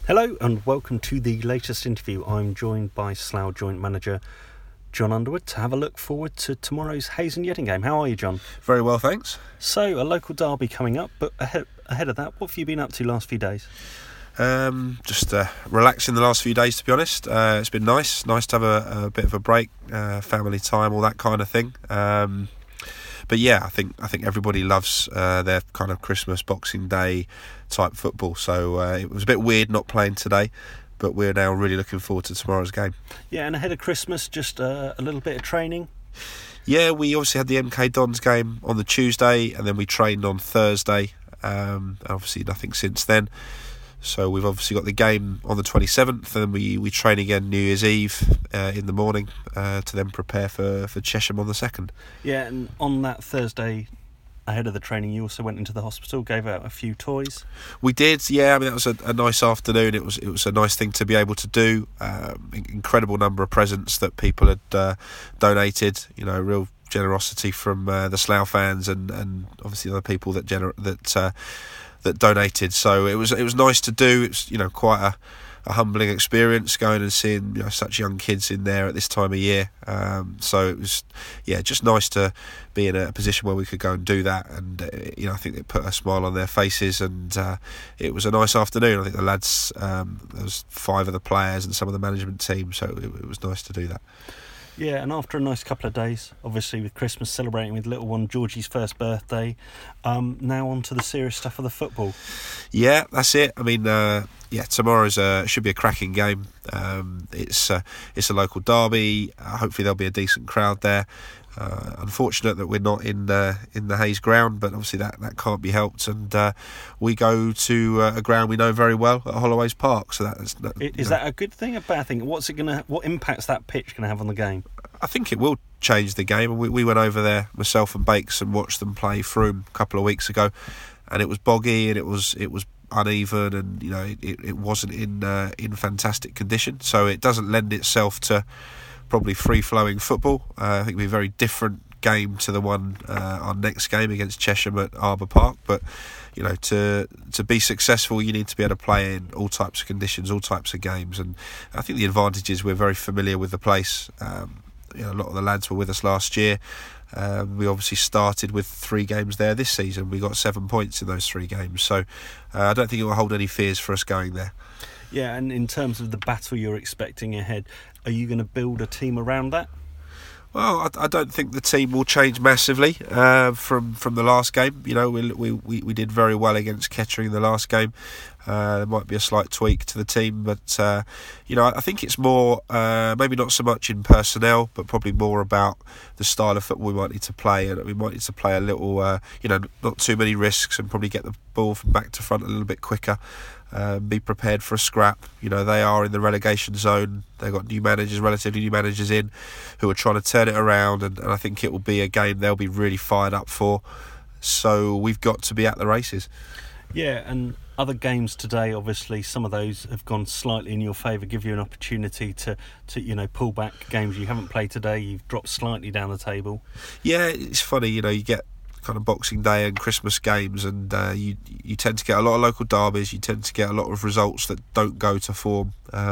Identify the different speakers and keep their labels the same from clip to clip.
Speaker 1: Hello and welcome to the latest interview. I'm joined by Slough Joint Manager John Underwood to have a look forward to tomorrow's Hayes and Yedding game. How are you, John?
Speaker 2: Very well, thanks.
Speaker 1: So, a local derby coming up, but ahead of that, what have you been up to last few days?
Speaker 2: Just relaxing the last few days, to be honest. It's been nice to have a bit of a break, family time, all that kind of thing. But yeah, I think everybody loves their kind of Christmas, Boxing Day type football. So it was a bit weird not playing today, but we're now really looking forward to tomorrow's game.
Speaker 1: Yeah, and ahead of Christmas, just a little bit of training.
Speaker 2: Yeah, we obviously had the MK Dons game on the Tuesday, and then we trained on Thursday. Obviously nothing since then. So we've obviously got the game on the 27th, and we train again New Year's Eve in the morning to then prepare for Chesham on the 2nd.
Speaker 1: Yeah, and on that Thursday, ahead of the training, you also went into the hospital, gave out a few toys.
Speaker 2: We did, yeah. I mean, that was a nice afternoon. It was a nice thing to be able to do. Incredible number of presents that people had donated. You know, real generosity from the Slough fans and obviously other people that donated. So it was nice to do. It's quite a humbling experience going and seeing such young kids in there at this time of year. So it was just nice to be in a position where we could go and do that. And I think it put a smile on their faces. And it was a nice afternoon. I think the lads, there was 5 of the players and some of the management team. So it was nice to do that.
Speaker 1: Yeah, and after a nice couple of days, obviously with Christmas, celebrating with little one Georgie's first birthday, now on to the serious stuff of the football.
Speaker 2: Yeah, that's it. I mean, tomorrow's should be a cracking game. It's a local derby. Hopefully there'll be a decent crowd there. Unfortunate that we're not in the Hayes ground, but obviously that can't be helped. And we go to a ground we know very well at Holloway's Park. So
Speaker 1: is that a good thing, a bad thing? What impact's that pitch going to have on the game?
Speaker 2: I think it will change the game. We went over there, myself and Bakes, and watched them play Frome a couple of weeks ago, and it was boggy and it was uneven, and it wasn't in fantastic condition. So it doesn't lend itself to probably free-flowing football. I think it'll be a very different game to the one our next game against Chesham at Arbour Park. But to be successful, you need to be able to play in all types of conditions, all types of games. And I think the advantage is we're very familiar with the place. A lot of the lads were with us last year. We obviously started with 3 games there this season. We got 7 points in those 3 games. So I don't think it will hold any fears for us going there.
Speaker 1: Yeah, and in terms of the battle you're expecting ahead, are you going to build a team around that?
Speaker 2: Well, I don't think the team will change massively from the last game. We did very well against Kettering in the last game. There might be a slight tweak to the team, but I think it's more maybe not so much in personnel, but probably more about the style of football we might need to play, and we might need to play a little, not too many risks, and probably get the ball from back to front a little bit quicker. Be prepared for a scrap. They are in the relegation zone. They've got relatively new managers in, who are trying to turn it around, and I think it will be a game they'll be really fired up for. So we've got to be at the races.
Speaker 1: Yeah, and other games today, obviously, some of those have gone slightly in your favour, give you an opportunity to pull back games you haven't played today. You've dropped slightly down the table. Yeah,
Speaker 2: it's funny, you get kind of Boxing Day and Christmas games, and you tend to get a lot of local derbies. You tend to get a lot of results that don't go to form.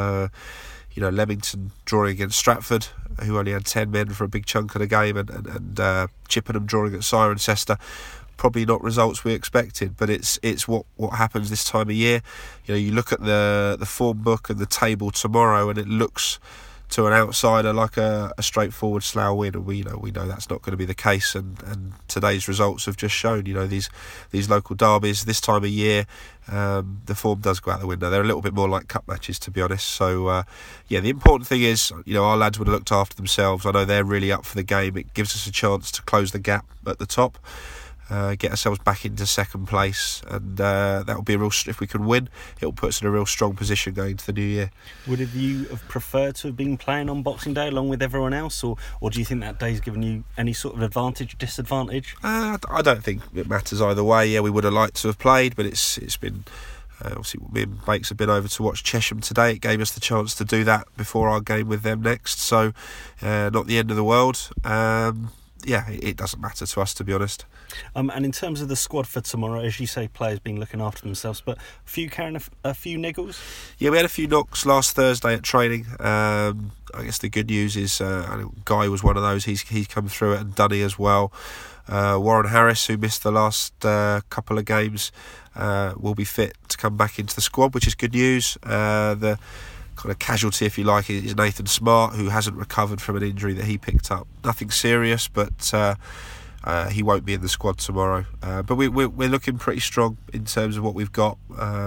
Speaker 2: Leamington drawing against Stratford, who only had 10 men for a big chunk of the game, and Chippenham drawing at Cirencester. Probably not results we expected, but it's what happens this time of year. You look at the form book and the table tomorrow, and it looks to an outsider like a straightforward Slough win, and we know that's not going to be the case. And today's results have just shown, these local derbies this time of year, the form does go out the window. They're a little bit more like cup matches, to be honest. So the important thing is, our lads would have looked after themselves. I know they're really up for the game. It gives us a chance to close the gap at the top. Get ourselves back into second place, and that will be if we can win, it will put us in a real strong position going into the new year.
Speaker 1: Would you have preferred to have been playing on Boxing Day along with everyone else, or do you think that day's given you any sort of advantage, disadvantage?
Speaker 2: I don't think it matters either way. Yeah, we would have liked to have played, but it's been obviously me and Bakes have been over to watch Chesham today. It gave us the chance to do that before our game with them next, so not the end of the world. it doesn't matter to us, to be honest.
Speaker 1: And in terms of the squad for tomorrow, as you say, players been looking after themselves, but carrying a few niggles?
Speaker 2: Yeah, we had a few knocks last Thursday at training. I guess the good news is Guy was one of those. He's come through it, and Dunny as well. Warren Harris, who missed the last couple of games, will be fit to come back into the squad, which is good news. The kind of casualty, if you like, is Nathan Smart, who hasn't recovered from an injury that he picked up. Nothing serious, but he won't be in the squad tomorrow. But we're looking pretty strong in terms of what we've got.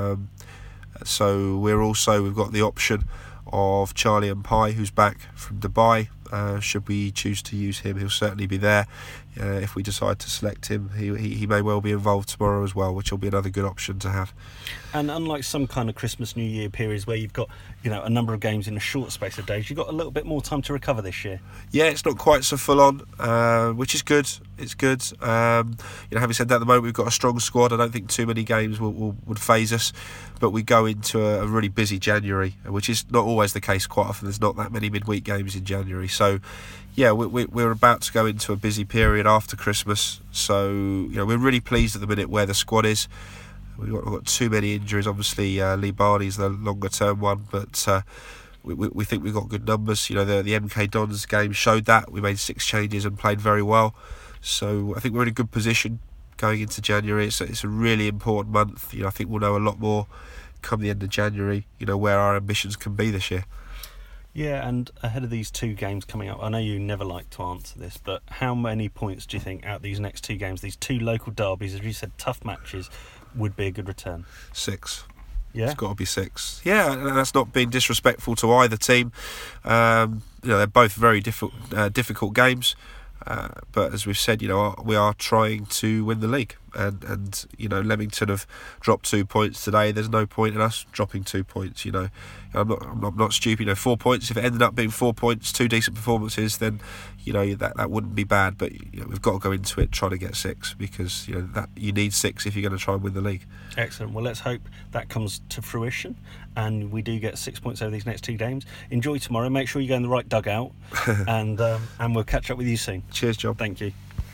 Speaker 2: So we've got the option of Charlie Mpai, who's back from Dubai. Should we choose to use him, he'll certainly be there. If we decide to select him, he may well be involved tomorrow as well, which will be another good option to have.
Speaker 1: And unlike some kind of Christmas New Year periods where you've got a number of games in a short space of days, you've got a little bit more time to recover this year.
Speaker 2: Yeah, it's not quite so full on, which is good. It's good. Having said that, at the moment we've got a strong squad. I don't think too many games would faze us, but we go into a really busy January, which is not always the case. Quite often there's not that many midweek games in January, so yeah, we're about to go into a busy period after Christmas. So we're really pleased at the minute where the squad is. We've got too many injuries. Obviously, Lee Barney's the longer term one, but we think we've got good numbers. The MK Dons game showed that. We made 6 changes and played very well. So I think we're in a good position going into January. It's a really important month. I think we'll know a lot more come the end of January. Where our ambitions can be this year.
Speaker 1: Yeah, and ahead of these 2 games coming up, I know you never like to answer this, but how many points do you think out these next 2 games, these 2 local derbies, as you said, tough matches, would be a good return?
Speaker 2: 6.
Speaker 1: Yeah,
Speaker 2: it's got to be 6. Yeah, and that's not being disrespectful to either team. They're both very difficult games. But as we've said, we are trying to win the league, and Leamington have dropped 2 points today. There's no point in us dropping 2 points. I'm not stupid. 4 points. If it ended up being 4 points, 2 decent performances, then that wouldn't be bad. But we've got to go into it trying to get 6, because that you need 6 if you're going to try and win the league.
Speaker 1: Excellent. Well, let's hope that comes to fruition and we do get 6 points over these next 2 games. Enjoy tomorrow. Make sure you go in the right dugout, and we'll catch up with you soon.
Speaker 2: Cheers, John.
Speaker 1: Thank you.